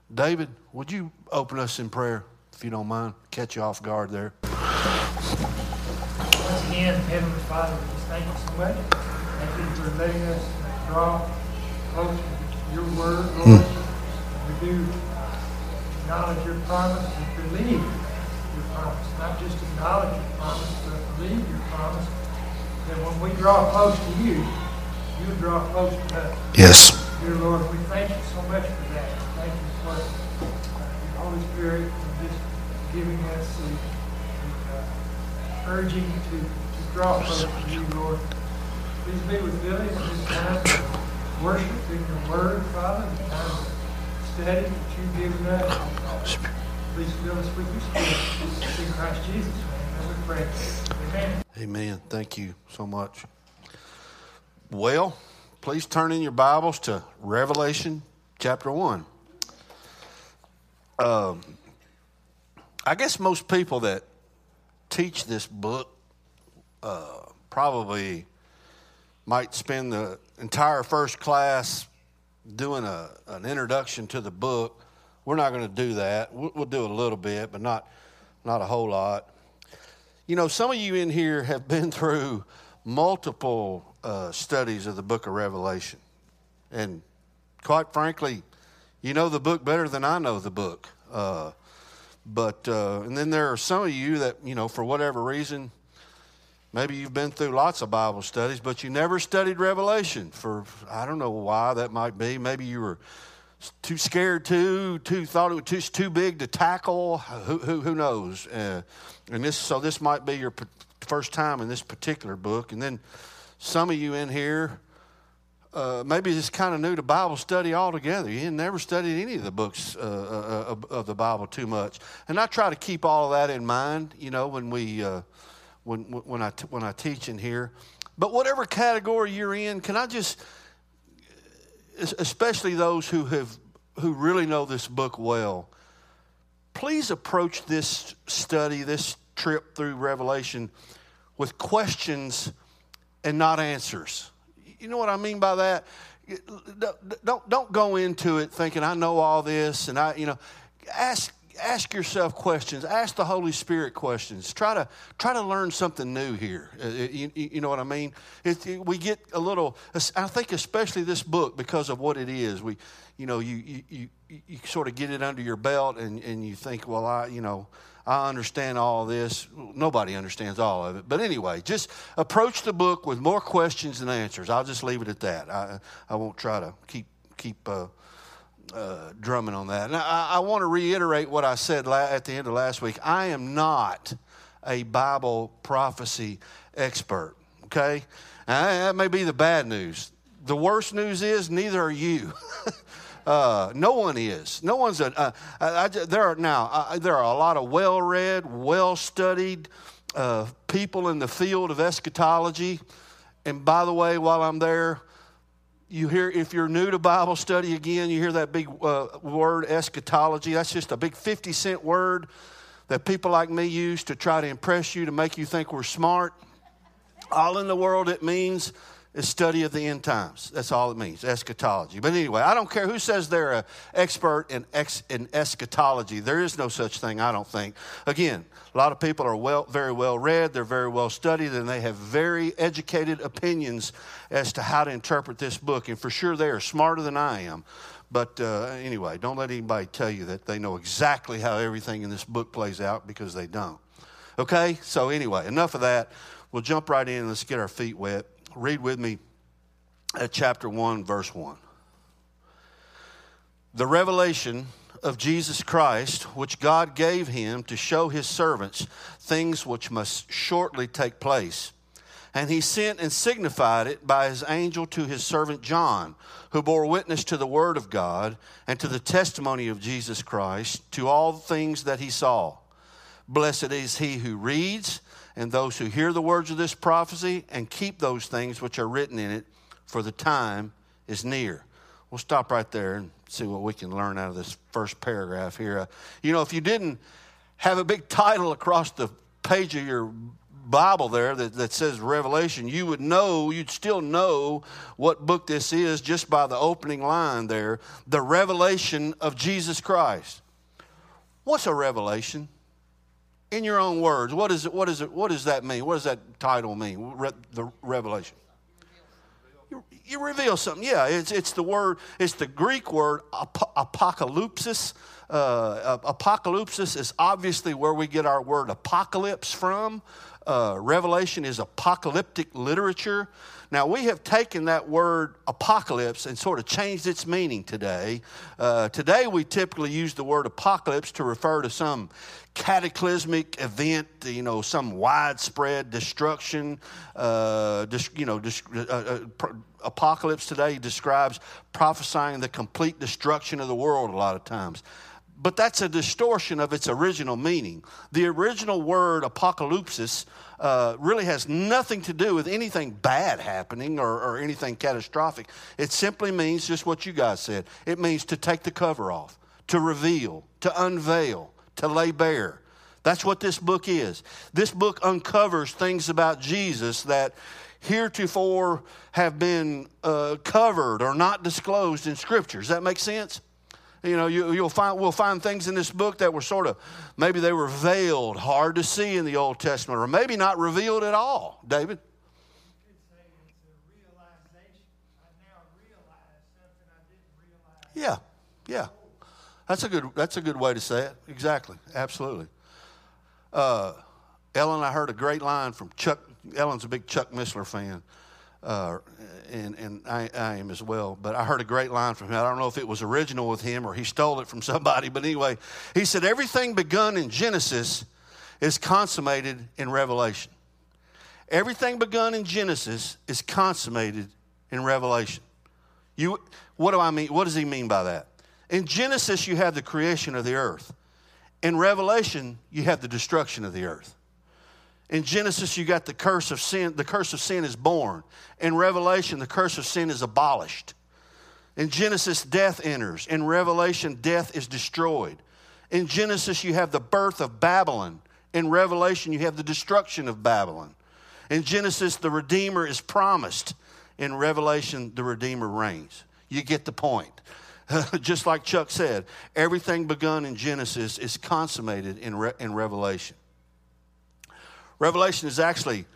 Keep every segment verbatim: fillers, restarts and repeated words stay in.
David, would you open us in prayer, if you don't mind? Catch you off guard there. Once again, Heavenly Father, we just thank you so much. Thank you for letting us draw close to your word, Lord. Mm. We do acknowledge your promise and believe your promise. Not just acknowledge your promise, but believe your promise. That when we draw close to you, you draw close to us. Yes. Dear Lord, we thank you so much for that. Thank you for your Holy Spirit and just giving us the, the uh, urging to, to draw close to you, Lord. Please be with Billy in this time of worship in your word, Father, the time of study that you've given us. Please fill us with your Spirit. In Christ Jesus' name, and we pray. Amen. Amen. Thank you so much. Well, please turn in your Bibles to Revelation chapter one. Um, I guess most people that teach this book uh, probably might spend the entire first class doing a, an introduction to the book. We're not going to do that. We'll, we'll do a little bit, but not not a whole lot. You know, some of you in here have been through multiple uh, studies of the book of Revelation. And quite frankly, you know the book better than I know the book. Uh, but, uh, and then there are some of you that, you know, for whatever reason, maybe you've been through lots of Bible studies, but you never studied Revelation for, I don't know why that might be. Maybe you were too scared to, too thought it was too, too big to tackle. Who who, who knows? Uh, and this so this might be your p- first time in this particular book. And then some of you in here, uh, maybe just kind of new to Bible study altogether. You never studied any of the books uh, of, of the Bible too much. And I try to keep all of that in mind, you know, when we uh, when when I when I teach in here. But whatever category you're in, can I just, especially those who have who really know this book well, please approach this study, this trip through Revelation, with questions and not answers. You know what I mean by that? Don't don't go into it thinking I know all this, and I you know ask ask yourself questions. Ask the Holy Spirit questions. Try to try to learn something new here. You, you know what I mean? It, it, we get a little. I think especially this book, because of what it is. We, you know, you you you, you sort of get it under your belt, and, and you think, well, I you know. I understand all of this. Nobody understands all of it. But anyway, just approach the book with more questions than answers. I'll just leave it at that. I I won't try to keep keep uh, uh, drumming on that. And I, I want to reiterate what I said la- at the end of last week. I am not a Bible prophecy expert, okay? Now, that may be the bad news. The worst news is neither are you. Uh, no one is. No one's a. Uh, I, I, there are now. Uh, there are a lot of well-read, well-studied uh, people in the field of eschatology. And by the way, while I'm there, you hear if you're new to Bible study again, you hear that big uh, word eschatology. That's just a big fifty cent word that people like me use to try to impress you, to make you think we're smart. All in the world it means is study of the end times. That's all it means, eschatology. But anyway, I don't care who says they're an expert in, ex, in eschatology. There is no such thing, I don't think. Again, a lot of people are well, very well read, they're very well studied, and they have very educated opinions as to how to interpret this book. And for sure, they are smarter than I am. But uh, anyway, don't let anybody tell you that they know exactly how everything in this book plays out, because they don't. Okay? So anyway, enough of that. We'll jump right in and let's get our feet wet. Read with me at chapter one, verse one. The revelation of Jesus Christ, which God gave him to show his servants things which must shortly take place. And he sent and signified it by his angel to his servant John, who bore witness to the word of God and to the testimony of Jesus Christ, to all things that he saw. Blessed is he who reads, and those who hear the words of this prophecy and keep those things which are written in it, for the time is near. We'll stop right there and see what we can learn out of this first paragraph here. Uh, you know, if you didn't have a big title across the page of your Bible there that, that says Revelation, you would know, you'd still know what book this is just by the opening line there, the revelation of Jesus Christ. What's a revelation? In your own words, what is it? What is it? What does that mean? What does that title mean? Re, the revelation. You, you reveal something. Yeah, it's it's the word. It's the Greek word ap- apocalypsis. Uh, apocalypsis is obviously where we get our word apocalypse from. Uh, Revelation is apocalyptic literature. Now, we have taken that word apocalypse and sort of changed its meaning today. Uh, today, we typically use the word apocalypse to refer to some cataclysmic event, you know, some widespread destruction. Uh, dis, you know, dis, uh, uh, pro, apocalypse today describes prophesying the complete destruction of the world a lot of times. But that's a distortion of its original meaning. The original word apocalypsis uh, really has nothing to do with anything bad happening or, or anything catastrophic. It simply means just what you guys said. It means to take the cover off, to reveal, to unveil, to lay bare. That's what this book is. This book uncovers things about Jesus that heretofore have been uh, covered or not disclosed in Scripture. Does that make sense? You know, you, you'll find we'll find things in this book that were sort of, maybe they were veiled, hard to see in the Old Testament, or maybe not revealed at all. David? You could say it's a realization. I now realize something I didn't realize. Yeah, yeah. That's a good that's a good way to say it. Exactly, absolutely. Uh, Ellen, I heard a great line from Chuck. Ellen's a big Chuck Missler fan. Uh, and and I, I am as well. But I heard a great line from him. I don't know if it was original with him or he stole it from somebody. But anyway, he said, everything begun in Genesis is consummated in Revelation. Everything begun in Genesis is consummated in Revelation. You, what do I mean? What does he mean by that? In Genesis, you have the creation of the earth. In Revelation, you have the destruction of the earth. In Genesis, you got the curse of sin. The curse of sin is born. In Revelation, the curse of sin is abolished. In Genesis, death enters. In Revelation, death is destroyed. In Genesis, you have the birth of Babylon. In Revelation, you have the destruction of Babylon. In Genesis, the Redeemer is promised. In Revelation, the Redeemer reigns. You get the point. Just like Chuck said, everything begun in Genesis is consummated in, Re- in Revelation. Revelation is actually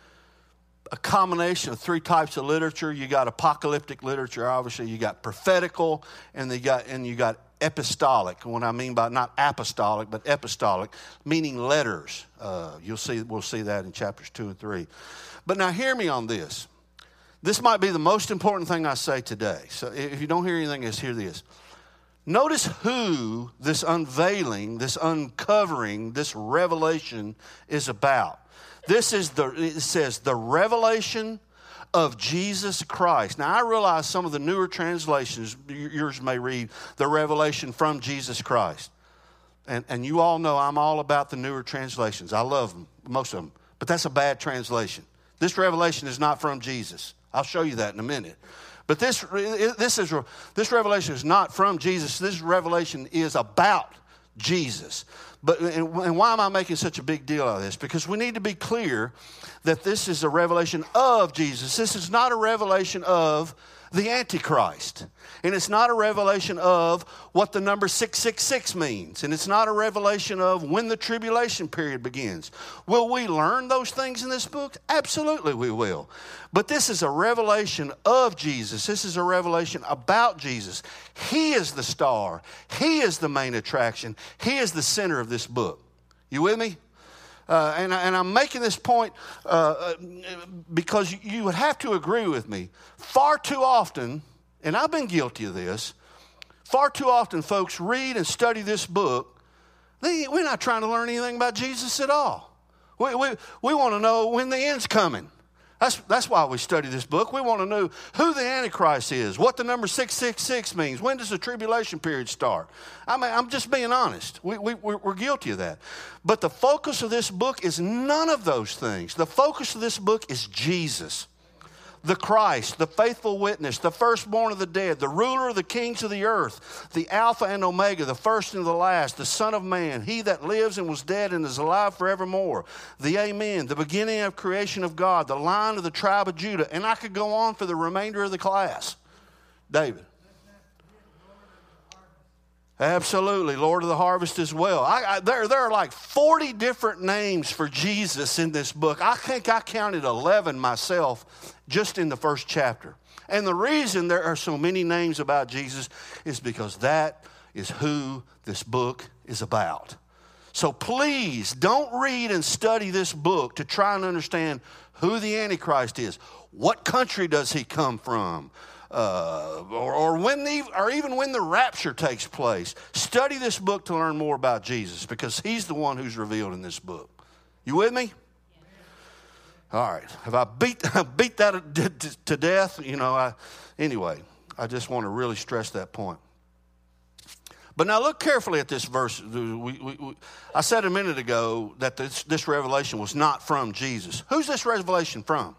a combination of three types of literature. You got apocalyptic literature, obviously. You got prophetical, and you got and you got epistolic. What I mean by not apostolic, but epistolic, meaning letters. Uh, you'll see. We'll see that in chapters two and three. But now, hear me on this. This might be the most important thing I say today. So, if you don't hear anything else, hear this. Notice who this unveiling, this uncovering, this revelation is about. This is the, it says, the revelation of Jesus Christ. Now, I realize some of the newer translations, yours may read, the revelation from Jesus Christ. And, and you all know I'm all about the newer translations. I love them, most of them. But that's a bad translation. This revelation is not from Jesus. I'll show you that in a minute. But this, this, is, this revelation is not from Jesus. This revelation is about Jesus. But and, and why am I making such a big deal out of this? Because we need to be clear that this is a revelation of Jesus. This is not a revelation of the Antichrist. And it's not a revelation of what the number six six six means. And it's not a revelation of when the tribulation period begins. Will we learn those things in this book? Absolutely we will. But this is a revelation of Jesus. This is a revelation about Jesus. He is the star. He is the main attraction. He is the center of this book. You with me? Uh, and, I, and I'm making this point uh, because you would have to agree with me. Far too often, and I've been guilty of this, far too often folks read and study this book. They, we're not trying to learn anything about Jesus at all. We, we, we want to know when the end's coming. That's, that's why we study this book. We want to know who the Antichrist is, what the number six six six means, when does the tribulation period start. I mean, I'm just being honest. We, we, we're guilty of that. But the focus of this book is none of those things. The focus of this book is Jesus. the Christ, the faithful witness, the firstborn of the dead, the ruler of the kings of the earth, the Alpha and Omega, the first and the last, the Son of Man, he that lives and was dead and is alive forevermore, the Amen, the beginning of creation of God, the Lion of the tribe of Judah. And I could go on for the remainder of the class. David. Absolutely, Lord of the harvest as well. I, I, there, there are like forty different names for Jesus in this book. I think I counted eleven myself just in the first chapter. And the reason there are so many names about Jesus is because that is who this book is about. So please don't read and study this book to try and understand who the Antichrist is. What country does he come from? Uh, or, or when the, or even when the rapture takes place. Study this book to learn more about Jesus, because he's the one who's revealed in this book. You with me? All right. Have I beat beat that to death? You know. I, anyway, I just want to really stress that point. But now look carefully at this verse. We, we, we, I said a minute ago that this, this revelation was not from Jesus. Who's this revelation from?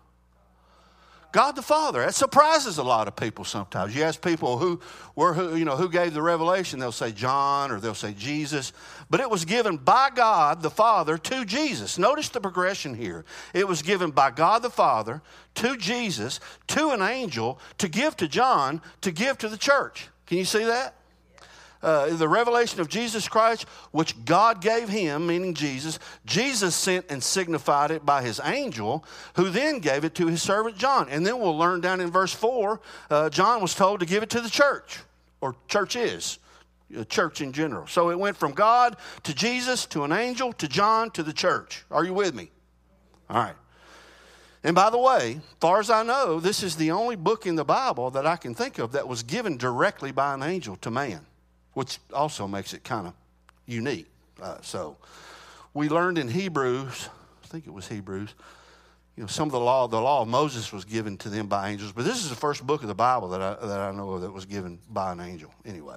God the Father. That surprises a lot of people sometimes. You ask people who were who, you know, who gave the revelation, they'll say John or they'll say Jesus. But it was given by God the Father to Jesus. Notice the progression here. It was given by God the Father to Jesus, to an angel, to give to John, to give to the church. Can you see that? Uh, the revelation of Jesus Christ, which God gave him, meaning Jesus, Jesus sent and signified it by his angel, who then gave it to his servant John. And then we'll learn down in verse four, uh, John was told to give it to the church, or churches, uh, church in general. So it went from God to Jesus, to an angel, to John, to the church. Are you with me? All right. And by the way, as far as I know, this is the only book in the Bible that I can think of that was given directly by an angel to man, which also makes it kind of unique. Uh, so we learned in Hebrews, I think it was Hebrews, you know, some of the law, the law of Moses was given to them by angels, but this is the first book of the Bible that I, that I know of that was given by an angel anyway.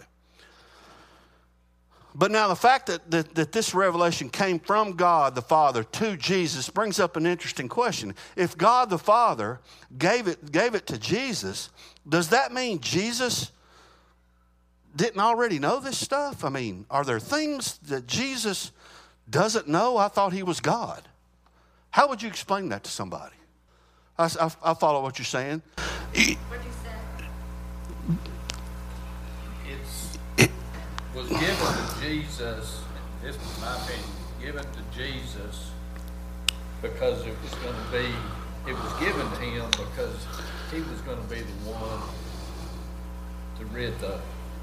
But now the fact that, that, that this revelation came from God the Father to Jesus brings up an interesting question. If God the Father gave it, gave it to Jesus, does that mean Jesus didn't already know this stuff? I mean, are there things that Jesus doesn't know? I thought he was God. How would you explain that to somebody? I, I, I follow what you're saying. What you said. It's, it was given to Jesus, and this is my opinion, given to Jesus because it was going to be, it was given to him because he was going to be the one to rid the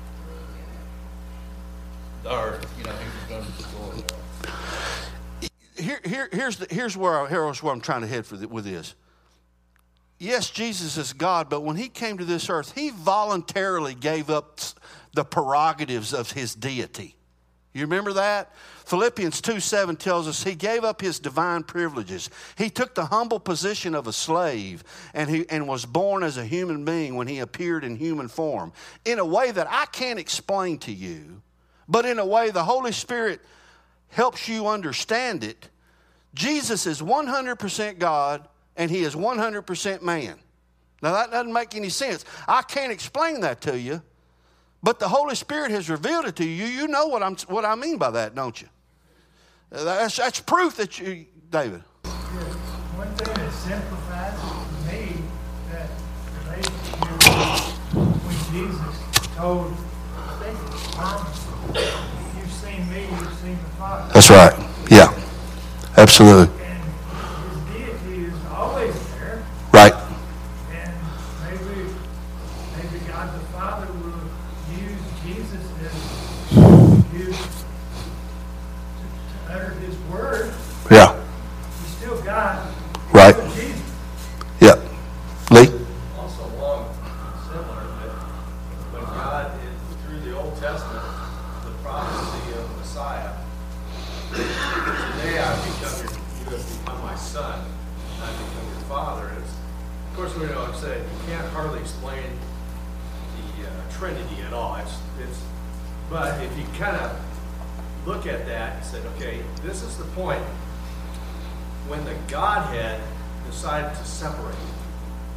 Or, you know, he was going to Here, here, here's the, here's where, I, here's where I'm trying to head for the, with this. Yes, Jesus is God, but when he came to this earth, he voluntarily gave up the prerogatives of his deity. You remember that? Philippians two seven tells us he gave up his divine privileges. He took the humble position of a slave and, he, and was born as a human being when he appeared in human form in a way that I can't explain to you. But in a way, the Holy Spirit helps you understand it. Jesus is one hundred percent God, and he is one hundred percent man. Now, that doesn't make any sense. I can't explain that to you, but the Holy Spirit has revealed it to you. You know what, I'm, what I mean by that, don't you? That's, that's proof that you, David. Yes. One thing that simplifies it for me, that relationship when Jesus told, I think it was Thomas, you've seen me, you've seen the Father. That's right. Yeah. Absolutely. And his deity is always there. Right. And maybe maybe God the Father will use Jesus as used to, to utter his word. Yeah. He's still God. Right. But Jesus. Yeah. Lee? Also along similar, that when God, is, through the Old Testament, the prophecy of Messiah, today I become your, you have become my son, and I become your father. And it's, of course, we know I'm saying you can't hardly explain the uh, Trinity at all. It's, it's, but if you kind of look at that and said, okay, this is the point when the Godhead decided to separate.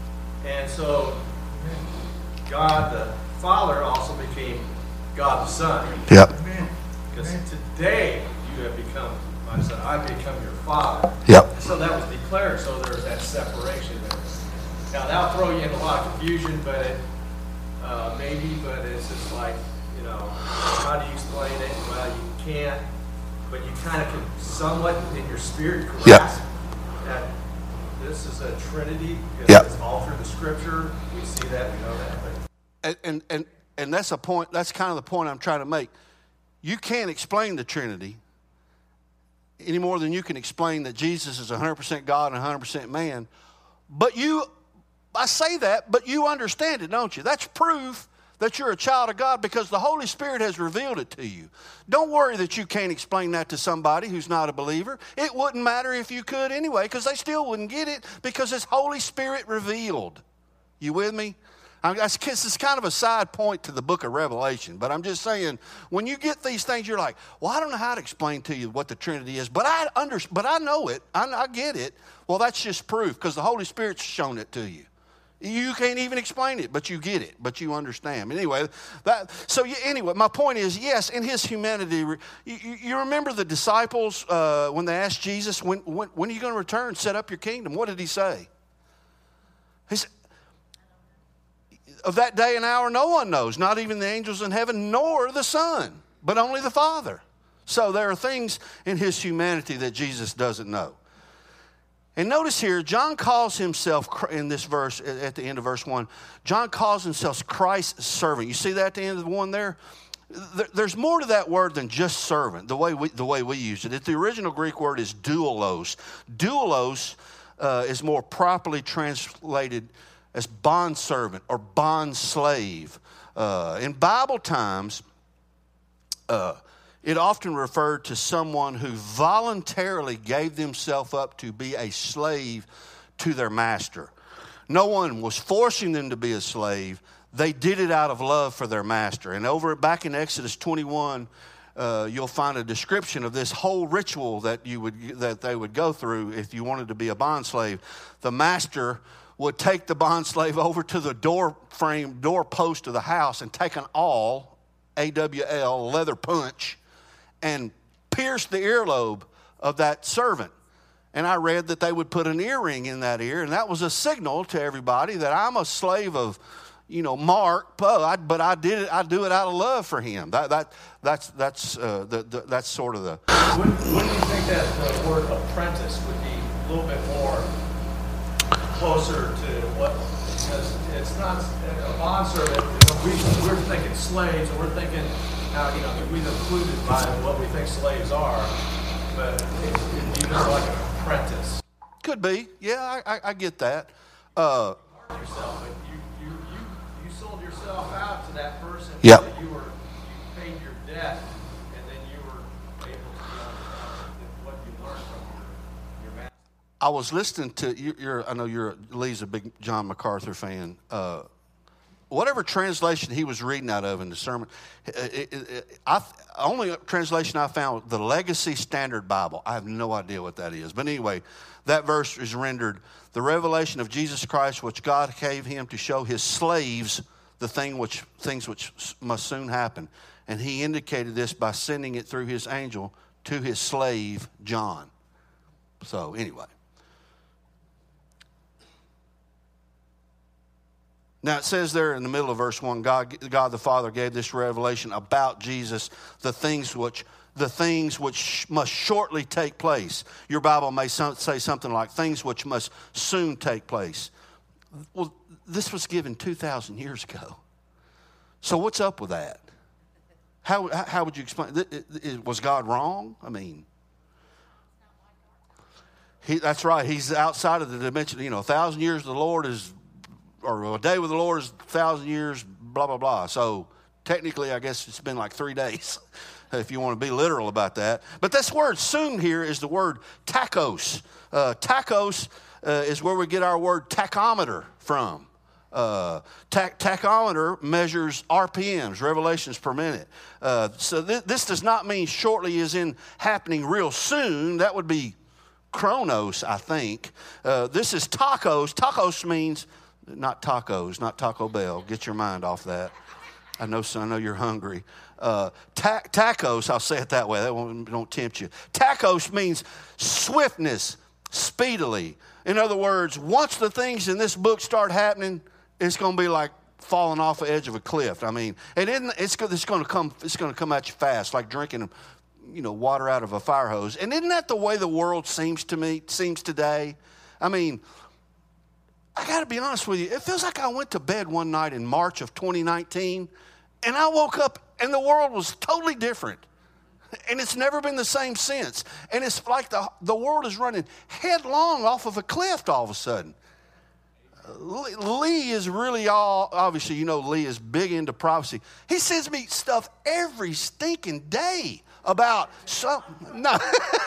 And so God the Father also became God the Son. Yep. Because today you have become my son. I become your father. Yep. So that was declared. So there's that separation there. Now that'll throw you in a lot of confusion, but it, uh, maybe, but it's just like, you know, how do you explain it? Well, you can't, but you kind of can somewhat in your spirit grasp yep. that this is a Trinity. Because yep. It's all through the Scripture. We see that. We know that. But And, and and and that's a point. That's kind of the point I'm trying to make. You can't explain the Trinity any more than you can explain that Jesus is one hundred percent God and one hundred percent man. But you, I say that, but you understand it, don't you? That's proof that you're a child of God because the Holy Spirit has revealed it to you. Don't worry that you can't explain that to somebody who's not a believer. It wouldn't matter if you could anyway, because they still wouldn't get it because it's Holy Spirit revealed. You with me? I guess it's kind of a side point to the book of Revelation, but I'm just saying, when you get these things, you're like, well, I don't know how to explain to you what the Trinity is, but I under, but I know it. I, I get it. Well, that's just proof because the Holy Spirit's shown it to you. You can't even explain it, but you get it, but you understand. Anyway, that, so you, anyway, my point is, yes, in his humanity, you, you remember the disciples uh, when they asked Jesus, when, when, when are you going to return, set up your kingdom? What did he say? He said, of that day and hour, no one knows, not even the angels in heaven, nor the Son, but only the Father. So there are things in his humanity that Jesus doesn't know. And notice here, John calls himself, in this verse, at the end of verse one, John calls himself Christ's servant. You see that at the end of the one there? There's more to that word than just servant, the way we, the way we use it. The original Greek word is doulos. Doulos uh, is more properly translated as bondservant or bondslave. Uh, in Bible times, uh, it often referred to someone who voluntarily gave themselves up to be a slave to their master. No one was forcing them to be a slave. They did it out of love for their master. And over back in Exodus twenty-one, uh, you'll find a description of this whole ritual that you would that they would go through if you wanted to be a bondslave. The master would take the bondslave over to the door frame, door post of the house and take an awl, A W L, leather punch, and pierce the earlobe of that servant. And I read that they would put an earring in that ear, and that was a signal to everybody that I'm a slave of, you know, Mark, but I did it. I do it out of love for him. That that that's that's uh, the, the that's sort of the. Wouldn't, wouldn't you think that the word apprentice would be a little bit more closer to what, because it's not a bondservant. We, we're thinking slaves, and we're thinking how, you know, we've included by what we think slaves are, but it, it'd be more like an apprentice. Could be, yeah, I, I, I get that. Uh, yourself, but you, you, you, you sold yourself out to that person. Yep. So you were, you paid your debt, and then you were able to uh, what you learned from your, your master. I was listening to you, you're. I know you're. Lee's a big John MacArthur fan. Uh, whatever translation he was reading out of in the sermon, it, it, it, I only translation I found, the Legacy Standard Bible. I have no idea what that is, but anyway, that verse is rendered: the revelation of Jesus Christ, which God gave him to show his slaves the thing which things which must soon happen, and he indicated this by sending it through his angel to his slave John. So anyway. Now it says there in the middle of verse one, God, God the Father gave this revelation about Jesus, the things which the things which must shortly take place. Your Bible may say something like things which must soon take place. Well, this was given two thousand years ago. So what's up with that? How how would you explain? Was God wrong? I mean, he, that's right. He's outside of the dimension. You know, a thousand years of the Lord is. Or a day with the Lord is a thousand years, blah, blah, blah. So technically, I guess it's been like three days, if you want to be literal about that. But this word soon here is the word tachos. Uh, tachos uh, is where we get our word tachometer from. Uh, tach- tachometer measures R P Ms, revolutions per minute. Uh, so th- this does not mean shortly as in happening real soon. That would be chronos, I think. Uh, this is tachos. Tachos means Not tacos, not Taco Bell. Get your mind off that. I know, I know you're hungry. Uh, ta- tacos, I'll say it that way. That won't, don't tempt you. Tacos means swiftness, speedily. In other words, once the things in this book start happening, it's going to be like falling off the edge of a cliff. I mean, and it, it's, it's going to come. It's going to come at you fast, like drinking, you know, water out of a fire hose. And isn't that the way the world seems to me? Seems today? I mean, I got to be honest with you. It feels like I went to bed one night in March of twenty nineteen, and I woke up and the world was totally different. And it's never been the same since. And it's like the, the world is running headlong off of a cliff all of a sudden. Lee is really all, obviously, you know, Lee is big into prophecy. He sends me stuff every stinking day about some, no,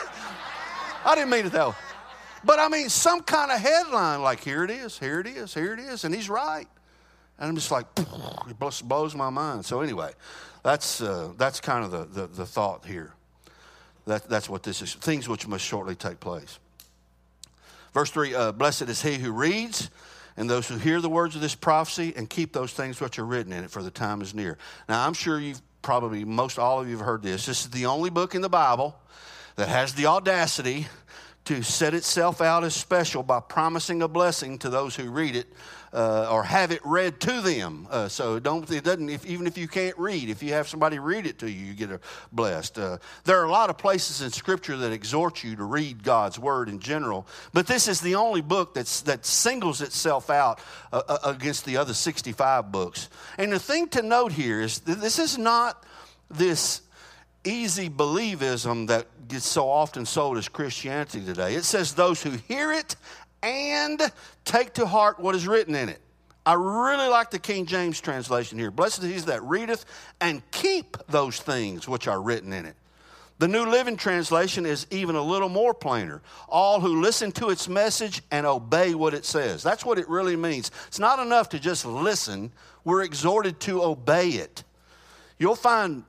I didn't mean it that way. But I mean, some kind of headline like, here it is, here it is, here it is, and he's right. And I'm just like, it blows my mind. So anyway, that's uh, that's kind of the, the, the thought here. That, that's what this is, things which must shortly take place. Verse three, uh, blessed is he who reads, and those who hear the words of this prophecy and keep those things which are written in it, for the time is near. Now, I'm sure you've probably, most all of you have heard this. This is the only book in the Bible that has the audacity to set itself out as special by promising a blessing to those who read it uh, or have it read to them. Uh, so don't it doesn't if, even if you can't read, if you have somebody read it to you, you get a blessed. Uh, there are a lot of places in Scripture that exhort you to read God's Word in general, but this is the only book that's that singles itself out uh, against the other sixty-five books. And the thing to note here is that this is not this easy believism that gets so often sold as Christianity today. It says those who hear it and take to heart what is written in it. I really like the King James translation here. Blessed is he that readeth and keep those things which are written in it. The New Living Translation is even a little more plainer. All who listen to its message and obey what it says. That's what it really means. It's not enough to just listen. We're exhorted to obey it. You'll find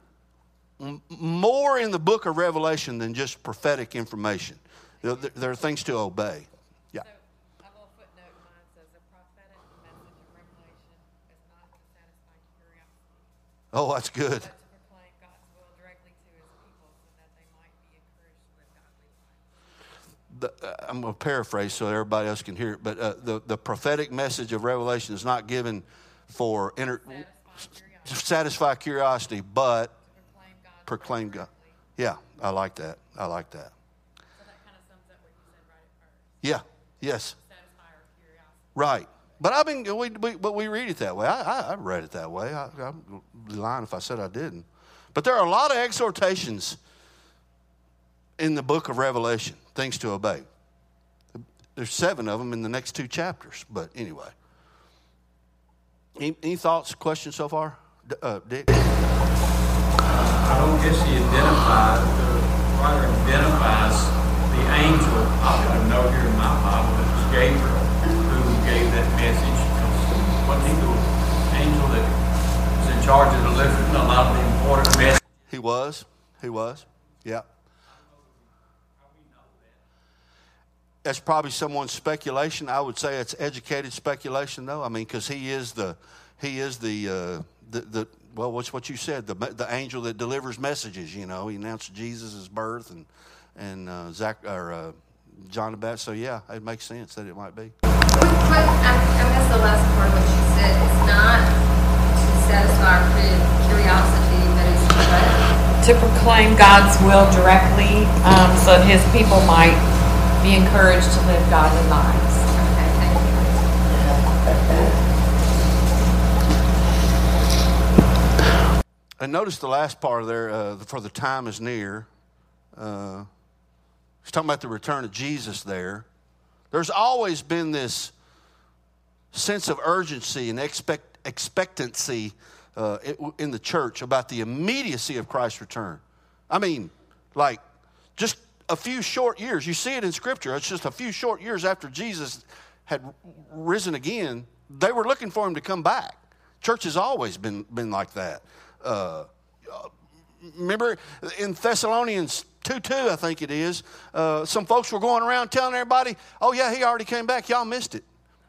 more in the book of Revelation than just prophetic information. There, there are things to obey. Yeah. So, a little footnote in mine says the prophetic message of Revelation is not to satisfy curiosity, Oh, that's good. but to proclaim God's will directly to his people so that they might be encouraged to live godly lives. The, uh, I'm going to paraphrase so everybody else can hear it, but uh, the, the prophetic message of Revelation is not given for inter- Satisfying curiosity, to satisfy curiosity, but proclaim God's proclaim will God. directly. Yeah, I like that. I like that. So that kind of sums up what you said right at first. Yeah, yes, Satisfy our curiosity. right. But I mean, we, we but we read it that way. I, I, I read it that way. I, I'm lying if I said I didn't. But there are a lot of exhortations in the book of Revelation, things to obey. There's seven of them in the next two chapters. But anyway, any, any thoughts, questions so far, D- uh, Dick? I don't guess he identified, the writer identifies the angel. I've got a note here in my Bible that was Gabriel who gave that message. Wasn't he the angel that was in charge of delivering a lot of the important messages? He was. He was. Yeah. That's probably someone's speculation. I would say it's educated speculation, though. I mean, because he is the, he is the, uh, the, the. Well, what's what you said? The the angel that delivers messages. You know, he announced Jesus' birth and and uh, Zach or uh, John the Baptist. So yeah, it makes sense that it might be. What, what, I, I missed the last part of what you said. It's not to satisfy our curi- curiosity, but it's what? To proclaim God's will directly, um, so that his people might be encouraged to live godly lives. Okay, thank you. And notice the last part there, uh, for the time is near. Uh, he's talking about the return of Jesus there. There's always been this sense of urgency and expect, expectancy uh, in the church about the immediacy of Christ's return. I mean, like, just a few short years. You see it in Scripture. It's just a few short years after Jesus had risen again, they were looking for him to come back. Church has always been, been like that. Uh, remember in Thessalonians two two, I think it is, uh, some folks were going around telling everybody, oh yeah, he already came back. Y'all missed it.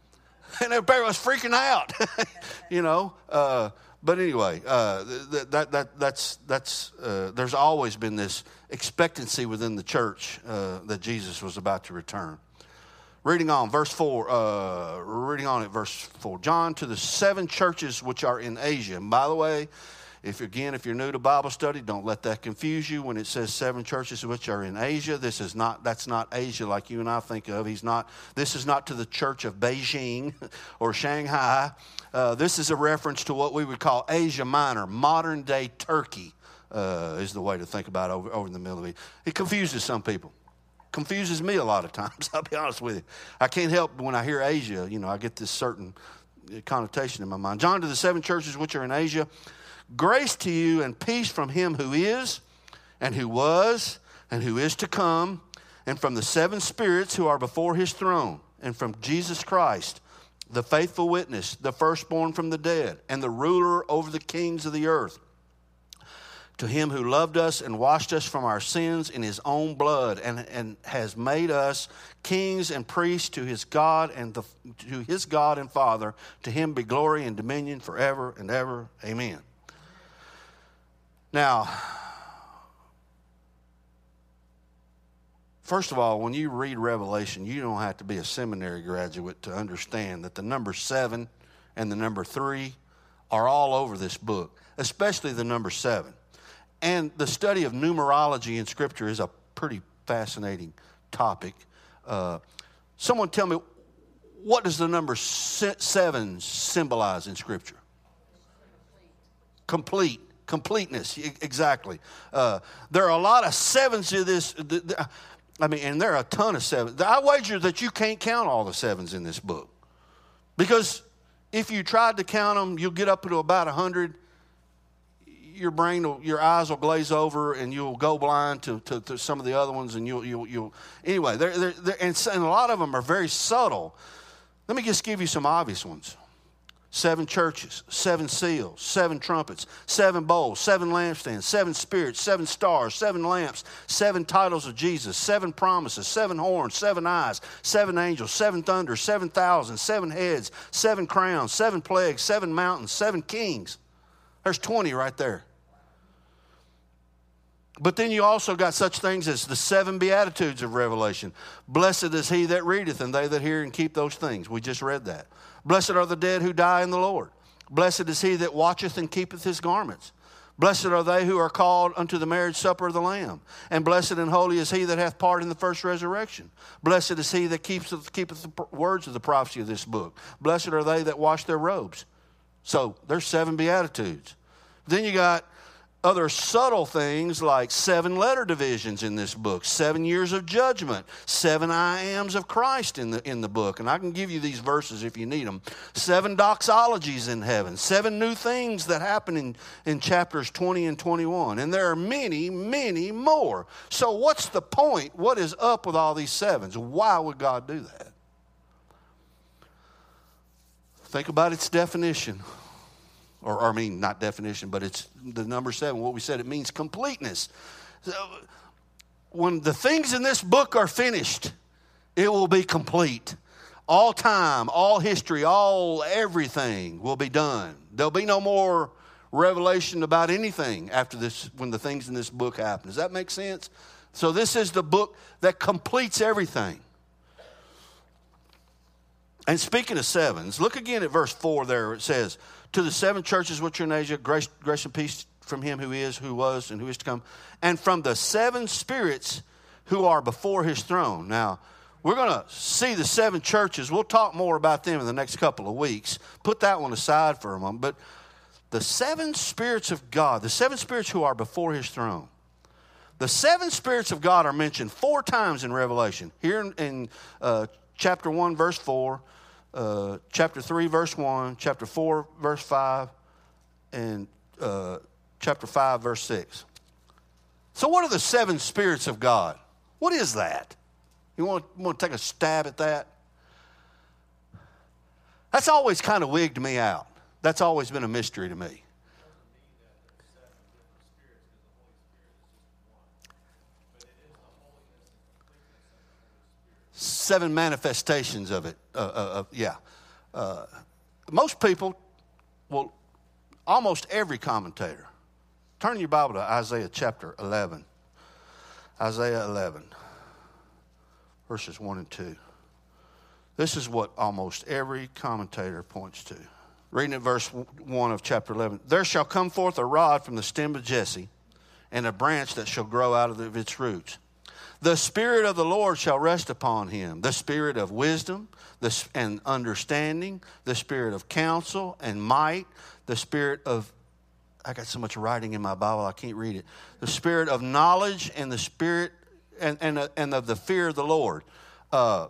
And everybody was freaking out, you know. Uh, but anyway, uh, that, that, that, that's, that's, uh, there's always been this expectancy within the church uh, that Jesus was about to return. Reading on, verse four, uh, reading on at verse four. John, to the seven churches which are in Asia. And by the way, if again, if you're new to Bible study, don't let that confuse you. When it says seven churches which are in Asia, this is not, that's not Asia like you and I think of. He's not, this is not to the church of Beijing or Shanghai. Uh, this is a reference to what we would call Asia Minor, modern day Turkey uh, is the way to think about it over, over in the Middle East. It confuses some people. Confuses me a lot of times, I'll be honest with you. I can't help when I hear Asia, you know, I get this certain connotation in my mind. John, to the seven churches which are in Asia, grace to you and peace from him who is, and who was, and who is to come, and from the seven spirits who are before his throne, and from Jesus Christ, the faithful witness, the firstborn from the dead, and the ruler over the kings of the earth. To him who loved us and washed us from our sins in his own blood, and, and has made us kings and priests to his God and the, to his God and Father. To him be glory and dominion forever and ever. Amen. Now, first of all, when you read Revelation, you don't have to be a seminary graduate to understand that the number seven and the number three are all over this book, especially the number seven. And the study of numerology in Scripture is a pretty fascinating topic. Uh, someone tell me, what does the number seven symbolize in Scripture? Complete. Completeness, exactly. Uh, there are a lot of sevens to this. I mean, and there are a ton of sevens. I wager that you can't count all the sevens in this book. Because if you tried to count them, you'll get up to about one hundred. Your brain, will, your eyes will glaze over, and you'll go blind to, to, to some of the other ones. And you'll, you'll, you'll anyway, they're, they're, they're, and, and a lot of them are very subtle. Let me just give you some obvious ones. Seven churches, seven seals, seven trumpets, seven bowls, seven lampstands, seven spirits, seven stars, seven lamps, seven titles of Jesus, seven promises, seven horns, seven eyes, seven angels, seven thunders, seven thousand, seven heads, seven crowns, seven plagues, seven mountains, seven kings. There's twenty right there. But then you also got such things as the seven Beatitudes of Revelation. Blessed is he that readeth, and they that hear and keep those things. We just read that. Blessed are the dead who die in the Lord. Blessed is he that watcheth and keepeth his garments. Blessed are they who are called unto the marriage supper of the Lamb. And blessed and holy is he that hath part in the first resurrection. Blessed is he that keeps, keepeth the words of the prophecy of this book. Blessed are they that wash their robes. So there's seven Beatitudes. Then you got other subtle things like seven letter divisions in this book, seven years of judgment, seven I ams of Christ in the, in the book. And I can give you these verses if you need them. Seven doxologies in heaven, seven new things that happen in, in chapters twenty and twenty-one. And there are many, many more. So what's the point? What is up with all these sevens? Why would God do that? Think about its definition. Or, or I mean, not definition, but it's the number seven. What we said, it means completeness. So, when the things in this book are finished, it will be complete. All time, all history, all everything will be done. There'll be no more revelation about anything after this, when the things in this book happen. Does that make sense? So this is the book that completes everything. And speaking of sevens, look again at verse four there. It says, to the seven churches which are in Asia, grace, grace and peace from him who is, who was, and who is to come. And from the seven spirits who are before his throne. Now, we're going to see the seven churches. We'll talk more about them in the next couple of weeks. Put that one aside for a moment. But the seven spirits of God, the seven spirits who are before his throne. The seven spirits of God are mentioned four times in Revelation. Here in, in uh, chapter one, verse four. Uh, chapter three, verse one, chapter four, verse five, and uh, chapter five, verse six. So what are the seven spirits of God? What is that? You want, want to take a stab at that? That's always kind of wigged me out. That's always been a mystery to me. Seven manifestations of it. Uh, uh, uh, yeah. Uh, most people, well, almost every commentator, turn your Bible to Isaiah chapter eleven. Isaiah eleven, verses one and two. This is what almost every commentator points to. Reading at verse one of chapter eleven. There shall come forth a rod from the stem of Jesse, and a branch that shall grow out of its roots. The Spirit of the Lord shall rest upon him, the Spirit of wisdom and understanding, the Spirit of counsel and might, the Spirit of, I got so much writing in my Bible I can't read it, the Spirit of knowledge and the Spirit and, and, and of the fear of the Lord. Uh,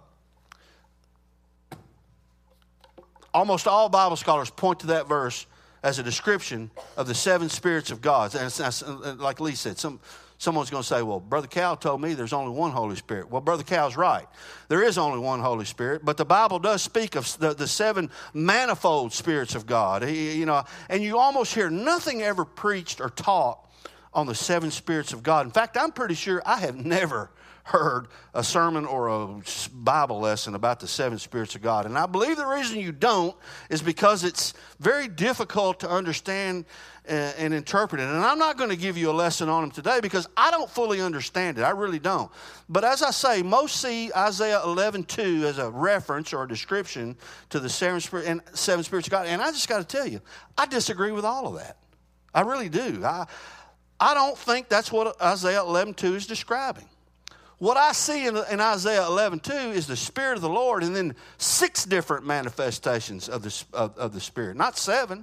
almost all Bible scholars point to that verse as a description of the seven spirits of God. And it's, it's, like Lee said, some, someone's going to say, well, Brother Cal told me there's only one Holy Spirit. Well, Brother Cal's right. There is only one Holy Spirit, but the Bible does speak of the, the seven manifold spirits of God. He, you know, and you almost hear nothing ever preached or taught on the seven spirits of God. In fact, I'm pretty sure I have never heard a sermon or a Bible lesson about the seven spirits of God. And I believe the reason you don't is because it's very difficult to understand and, and interpret it. And I'm not going to give you a lesson on them today because I don't fully understand it. I really don't. But as I say, most see Isaiah eleven two as a reference or a description to the seven, spirit, and seven spirits of God. And I just got to tell you, I disagree with all of that. I really do. I, I don't think that's what Isaiah eleven two is describing. What I see in, in Isaiah eleven two is the Spirit of the Lord and then six different manifestations of the, of, of the Spirit, not seven.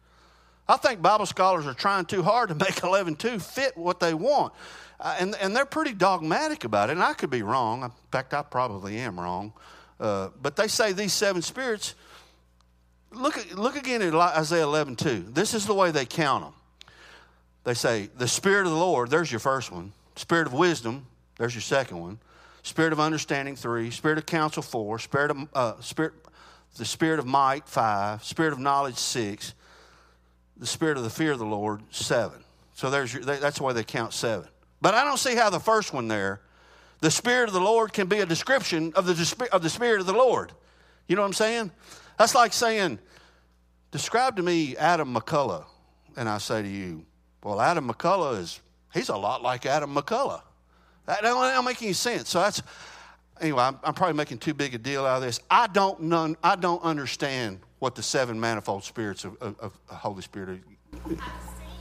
I think Bible scholars are trying too hard to make eleven two fit what they want. Uh, and, and they're pretty dogmatic about it, and I could be wrong. In fact, I probably am wrong. Uh, but they say these seven spirits, look, look again at Isaiah eleven two. This is the way they count them. They say, the Spirit of the Lord, there's your first one. Spirit of wisdom, there's your second one. Spirit of understanding, three. Spirit of counsel, four. Spirit of uh, spirit, the Spirit of might, five. Spirit of knowledge, six. The Spirit of the fear of the Lord, seven. So there's your, that's the way they count seven. But I don't see how the first one there, the Spirit of the Lord, can be a description of the of the Spirit of the Lord. You know what I'm saying? That's like saying, describe to me Adam McCullough, and I say to you, well, Adam McCullough is he's a lot like Adam McCullough. That don't, that don't make any sense. So that's, anyway, I'm, I'm probably making too big a deal out of this. I don't know, I don't understand what the seven manifold spirits of, of, of the Holy Spirit are. I've seen this, uh,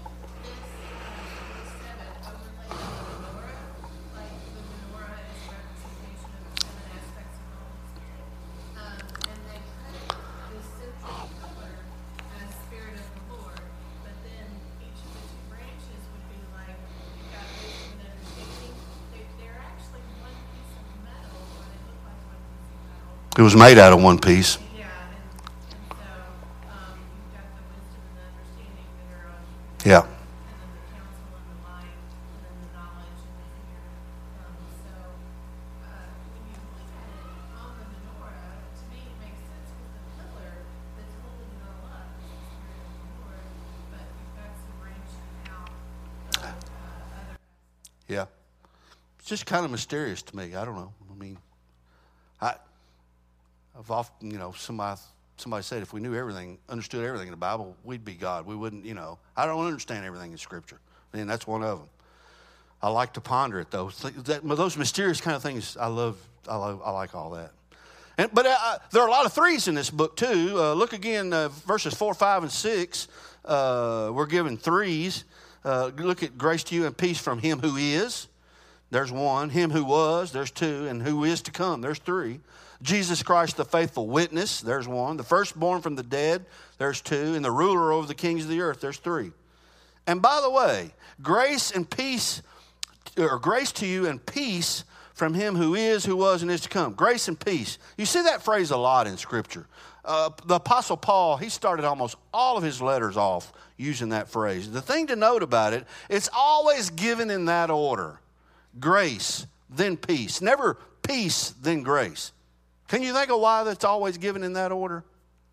the seven overlaid on the menorah, like the menorah is a representation of the seven aspects of the Holy Spirit. Um, and they put the central pillar as Spirit of the Lord, but then each of the two branches would be like, you've got wisdom and understanding. They're, they're actually one piece of metal, or they look like one piece of metal. It was made out of one piece. Yeah, and, and so um, you've got the wisdom and the understanding that are on, Yeah. and then the counsel and the might, and then the knowledge and the fear. Um, so uh, when you look at it on the menorah, to me it makes sense because the pillar that's holding it all up is the Spirit of the Lord, but you've got some branching out of uh, other. Yeah. It's just kind of mysterious to me. I don't know. I mean, I, I've often, you know, somebody, somebody said if we knew everything, understood everything in the Bible, we'd be God. We wouldn't, you know. I don't understand everything in Scripture. And that's one of them. I like to ponder it, though. That, those mysterious kind of things, I love. I love. I like all that. And, but uh, there are a lot of threes in this book, too. Uh, look again, uh, verses four, five, and six. Uh, we're given threes. Uh, look at grace to you and peace from him who is. There's one. Him who was, there's two. And who is to come, there's three. Jesus Christ, the faithful witness, there's one. The firstborn from the dead, there's two. And the ruler over the kings of the earth, there's three. And by the way, grace and peace, or grace to you and peace from him who is, who was, and is to come. Grace and peace. You see that phrase a lot in Scripture. Uh, the Apostle Paul, he started almost all of his letters off using that phrase. The thing to note about it, it's always given in that order. Grace, then peace. Never peace, then grace. Can you think of why that's always given in that order?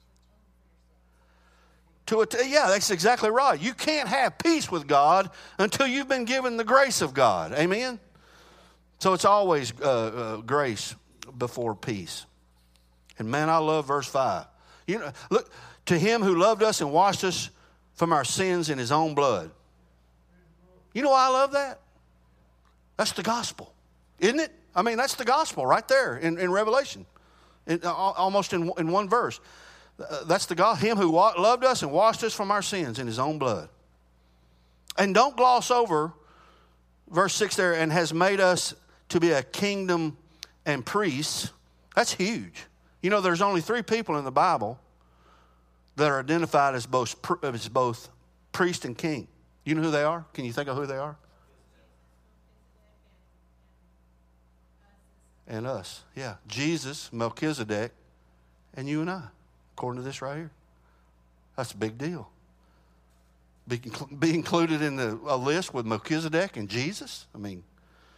To a, yeah, that's exactly right. You can't have peace with God until you've been given the grace of God. Amen? So it's always uh, uh, grace before peace. And man, I love verse five. You know, look, to him who loved us and washed us from our sins in his own blood. You know why I love that? That's the gospel, isn't it? I mean, that's the gospel right there in, in Revelation, in, uh, almost in, in one verse. Uh, that's the God, him who wa- loved us and washed us from our sins in his own blood. And don't gloss over verse six there, and has made us to be a kingdom and priests. That's huge. You know, there's only three people in the Bible that are identified as both, as both priest and king. You know who they are? Can you think of who they are? And us. Yeah. Jesus, Melchizedek, and you and I, according to this right here. That's a big deal. Be, be included in the, a list with Melchizedek and Jesus? I mean,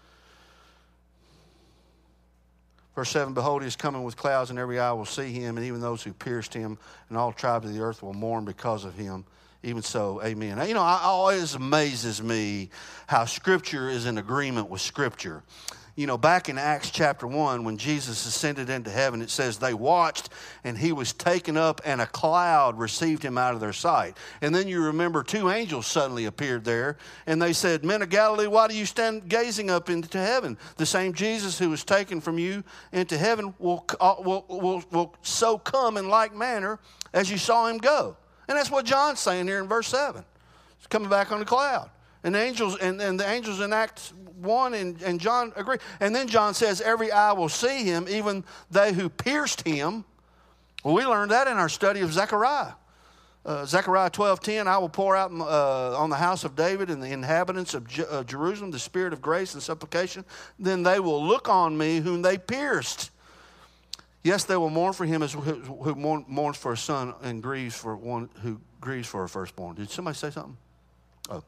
verse seven, behold, he is coming with clouds, and every eye will see him, and even those who pierced him, and all tribes of the earth will mourn because of him. Even so, amen. Now, you know, it always amazes me how Scripture is in agreement with Scripture. You know, back in Acts chapter one, when Jesus ascended into heaven, it says they watched and he was taken up and a cloud received him out of their sight. And then you remember two angels suddenly appeared there and they said, men of Galilee, why do you stand gazing up into heaven? The same Jesus who was taken from you into heaven will, will, will, will so come in like manner as you saw him go. And that's what John's saying here in verse seven. He's coming back on the cloud. And the angels and, and the angels in Acts one and, and John agree. And then John says, every eye will see him, even they who pierced him. Well, we learned that in our study of Zechariah. Uh, Zechariah twelve ten, I will pour out uh, on the house of David and the inhabitants of Je- uh, Jerusalem the spirit of grace and supplication. Then they will look on me whom they pierced. Yes, they will mourn for him as who, who mourn, mourns for a son and grieves for one who grieves for a firstborn. Did somebody say something? Oh.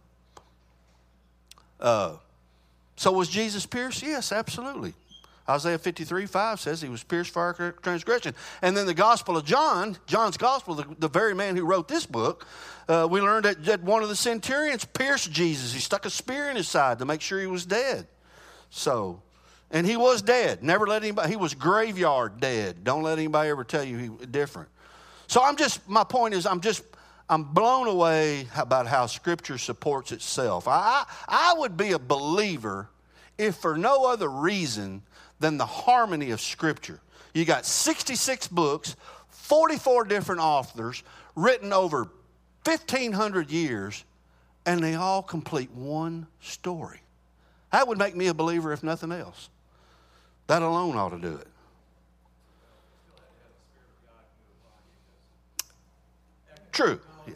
Uh, so was Jesus pierced? Yes, absolutely. Isaiah fifty-three five says he was pierced for our transgression. And then the Gospel of John, John's Gospel, the, the very man who wrote this book, uh, we learned that, that one of the centurions pierced Jesus. He stuck a spear in his side to make sure he was dead. So, and he was dead. Never let anybody, he was graveyard dead. Don't let anybody ever tell you he was different. So I'm just, my point is I'm just, I'm blown away about how Scripture supports itself. I, I would be a believer if for no other reason than the harmony of Scripture. You got sixty-six books, forty-four different authors, written over fifteen hundred years, and they all complete one story. That would make me a believer if nothing else. That alone ought to do it. True.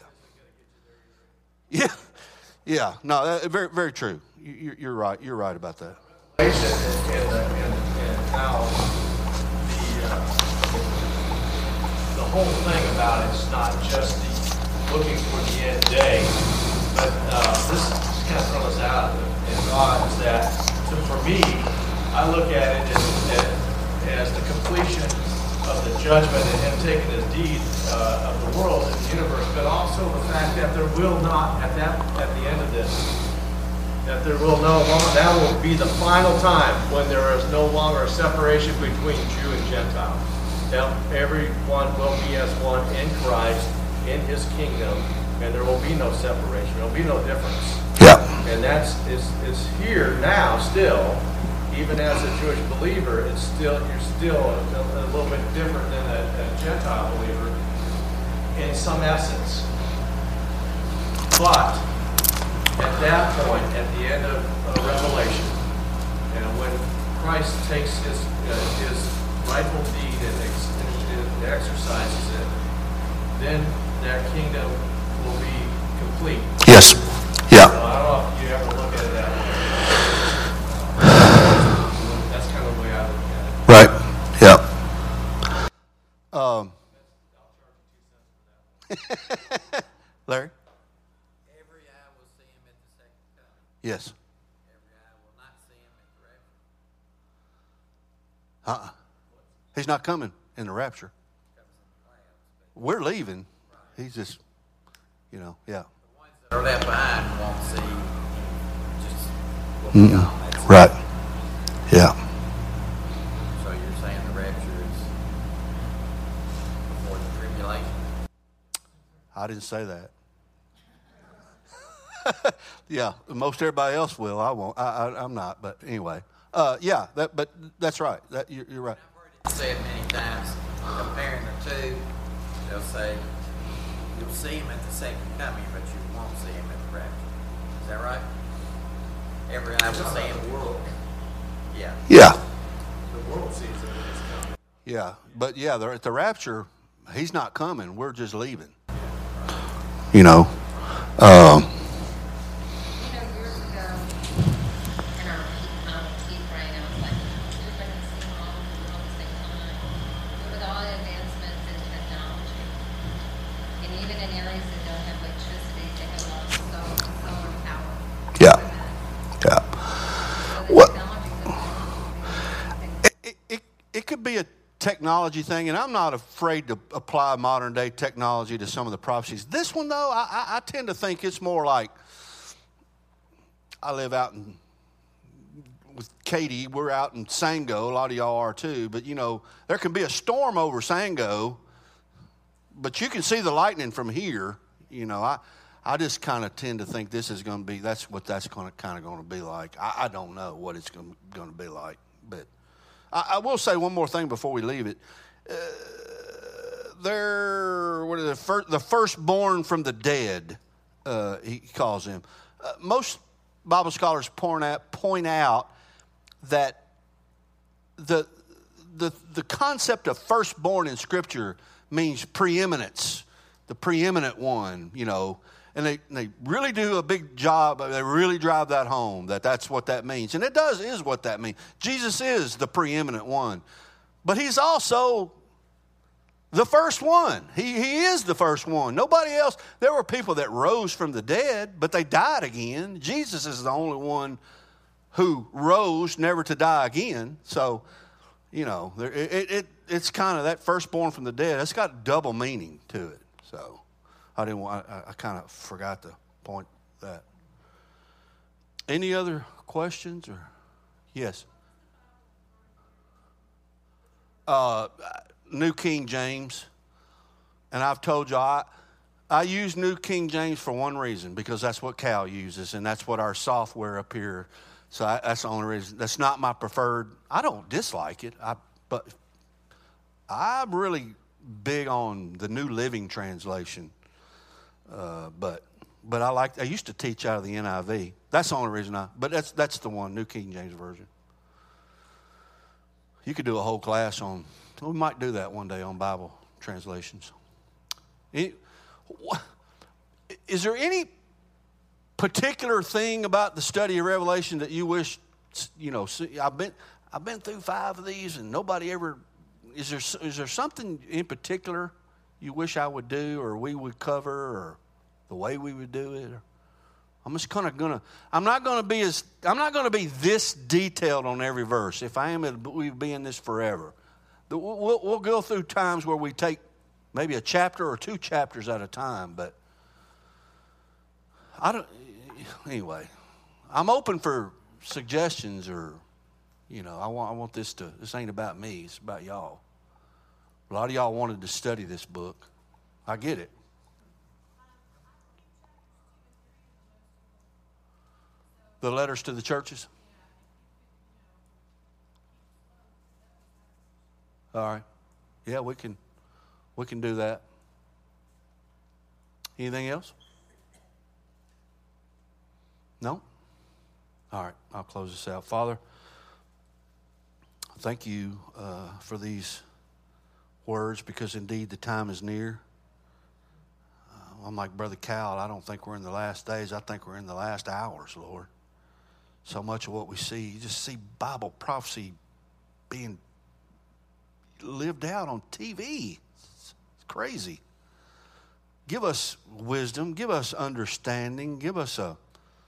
Yeah, yeah, no, that, very, very true. You, you're right. You're right about that. And, and, and, and how the uh, the whole thing about it's not just the looking for the end day, but uh, this is kind of throwing us out in God is that so for me, I look at it as, as the completion of the judgment and him taking his deed uh, of the world and the universe, but also the fact that there will not, at that at the end of this, that there will no longer, that will be the final time when there is no longer a separation between Jew and Gentile. That everyone will be as one in Christ, in his kingdom, and there will be no separation. There will be no difference. Yeah. And that's is is here now still. Even as a Jewish believer, it's still you're still a, a little bit different than a, a Gentile believer in some essence. But at that point, at the end of uh, Revelation, and when Christ takes his uh, his rightful deed and, ex- and exercises it, then that kingdom will be complete. Yes. Yeah. So I don't know if you ever look at it that way. That's kind of the way I look at it. Right. Yeah. Um. Larry? Every eye will see him at the second coming. Yes. Every eye will not see him at the rapture. Uh-uh. He's not coming in the rapture. We're leaving. He's just, you know, yeah. The ones that are left behind won't see just what we Mm-mm. got. That's it. Right. Yeah. So you're saying the rapture is before the tribulation? I didn't say that. Yeah, most everybody else will. I won't. I, I, I'm not. But anyway, uh, yeah. That, but that's right. That you're, you're right. I've heard it said many times, comparing the two, they'll say, you'll see him at the second coming, but you won't see him at the rapture. Is that right? Every eye will see him. The world, Yeah. Yeah. the world sees it when it's coming. Yeah. But yeah, they're at the rapture, he's not coming. We're just leaving. You know. Um, You know, years ago, in our um, tea brain, I was like, everybody can see all of the world at the same time. But with all the advancements in technology, and even in areas that don't have electricity, they have a lot of solar, solar power. Yeah. Yeah. So the What- technology is It, it, it, it could be a technology thing, and I'm not afraid to apply modern day technology to some of the prophecies. This one, though, I, I, I tend to think it's more like, I live out in, with Katie, we're out in Sango, a lot of y'all are too, but you know, there can be a storm over Sango, but you can see the lightning from here. You know, I, I just kind of tend to think this is going to be, that's what that's going to kind of going to be like. I, I don't know what it's going to be like, but I, I will say one more thing before we leave it. Uh, they're, what is it, fir- the firstborn from the dead, uh, he calls him. Uh, most Bible scholars point out, point out that the, the, the concept of firstborn in Scripture means preeminence, the preeminent one, you know. And they, they really do a big job. They really drive that home, that that's what that means. And it does, is what that means. Jesus is the preeminent one. But he's also the first one. He, he is the first one. Nobody else. There were people that rose from the dead, but they died again. Jesus is the only one who rose never to die again. So, you know, there, it, it it's kind of that firstborn from the dead. It's got double meaning to it. So I didn't want, I, I kind of forgot to point that. Any other questions or yes? Uh, New King James, and I've told you I I use New King James for one reason, because that's what Cal uses, and that's what our software up here. So I, that's the only reason. That's not my preferred. I don't dislike it, I but I'm really big on the New Living Translation. Uh, but but I like I used to teach out of the N I V. That's the only reason I. But that's that's the one, New King James Version. You could do a whole class on. We might do that one day on Bible translations. Any, is there any particular thing about the study of Revelation that you wish, you know? I've been I've been through five of these, and nobody ever. Is there is there something in particular you wish I would do, or we would cover, or the way we would do it? Or, I'm just kind of gonna. I'm not gonna be as. I'm not gonna be this detailed on every verse. If I am, we'd be in this forever. We'll, we'll, we'll go through times where we take maybe a chapter or two chapters at a time. But I don't. Anyway, I'm open for suggestions, or you know, I want. I want this to. This ain't about me. It's about y'all. A lot of y'all wanted to study this book. I get it. The letters to the churches? All right. Yeah, we can we can do that. Anything else? No? All right, I'll close this out. Father, thank you uh, for these words, because indeed the time is near. Uh, I'm like Brother Cal. I don't think we're in the last days. I think we're in the last hours, Lord. So much of what we see, you just see Bible prophecy being lived out on T V. It's crazy. Give us wisdom. Give us understanding. Give us a,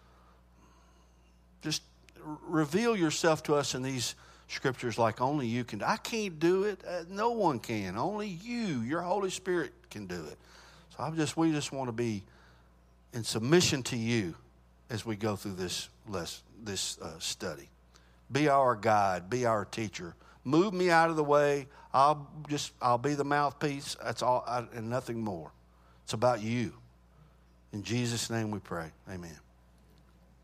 just reveal yourself to us in these scriptures like only you can. I can't do it. Uh, no one can. Only you, your Holy Spirit, can do it. So I just, we just want to be in submission to you as we go through this lesson, this uh, study. Be our guide. Be our teacher. Move me out of the way. I'll just, I'll be the mouthpiece. That's all, I, and nothing more. It's about you. In Jesus' name we pray. Amen.